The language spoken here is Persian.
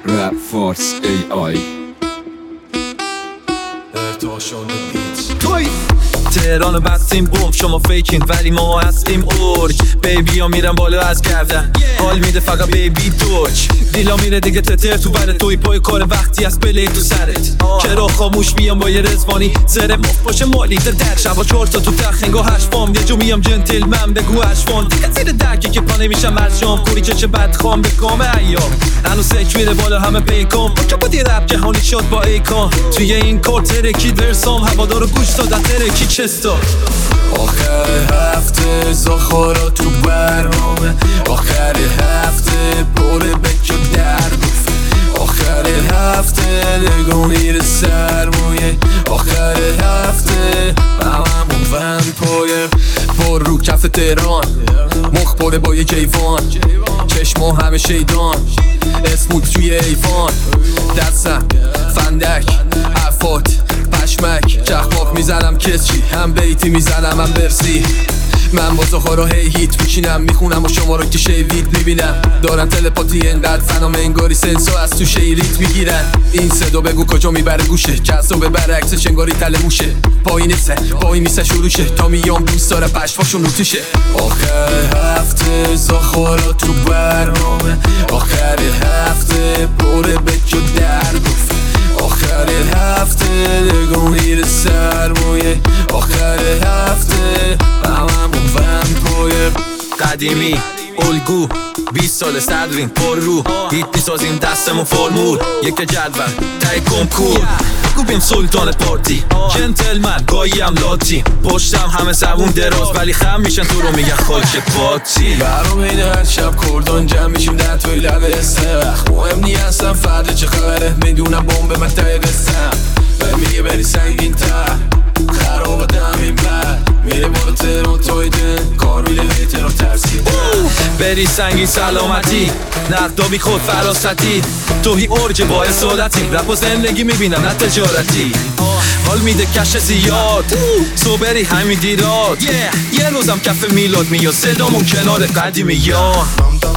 رپ فارس AI توی تهران بستیم بوم، شما فیکین ولی ما هستیم اورج. بیبی ها میرن بالا از گردن، حال میده فقط بیبی دوچ. دیلا میره دیگه تتر تو بره، توی پای کار وقتی از پلی تو سرت. چرا خاموش میام با یه رزوانی، زره مفت باشه مالی در شبا 4 تا تو تخت انگاه 8 فام. یه جو میام جنتلمن بگو اشوان دیگه زیر درکی که پا نمیشم از شام. کوری چه بدخوام به کام ایام، هنو سیک میره بالا همه پیکام. با بود یه رپ جهانی شد با ایکان، توی این کار ترکی درسام هوادارو گوش دادن ترکی چستا. آخر هفته زاخارا تو برنامه، آخر هفته بره بکه در گفت. آخر هفته نگاه میره سرمایه، آخر هفته هممون وند پایه. بار رو کف تهران مخ پره با یه جیوان، چشما همه شیدان اسموت توی ایوان. دستم فندک عفات پشمک، چخماق میزنم کسی هم بیتی میزنم هم برسی. من با زخارا هی هیت میشینم میخونم و شما رو که شیوید میبینم. دارن تلپاتی انقدر فنام انگاری سنسو از تو شیریت میگیرن. این صدا بگو کجا میبره گوشه، جذابه برعکسش انگاری تله موشه. پایینسه پایین میسه شروشه، تا میام دوست داره پشفاشون رو توشه. آخر هفته زخارا تو برنامه، آخر هفته بره بکو در گفت. آخر هفته نگاه میره سرمایه، آخر هفته هممون وند پایه. قدیمی الگو 20 سال صدرین پر رو، هیت میسازیم دستمون فرمول. یک جدول تای کنکور بگو سلطان پارتی. جنتلمن گاهی هم لاتی، پشتم همه زبون دراز ولی خم میشن تو رو میگن خاک پاتی. برام اینه هر شب کردان جمع میشیم در توی لب استخ. مهم نیستم فردا چه خبره، میدونم بمب من تای قسم. و میگه بری سنگین تر خرابتم این بد، میره بالا تهران توی دن کار میره بیتر و ترسی. بری سنگین سلامتی، نقدابی خود فراستی. توهی ارج با اصالتی، رپ و زندگی میبینم نه تجارتی. حال میده کش زیاد صبری همین دیراد. یه روزم کف میلاد میاد صدامون کنار قدیمی یان.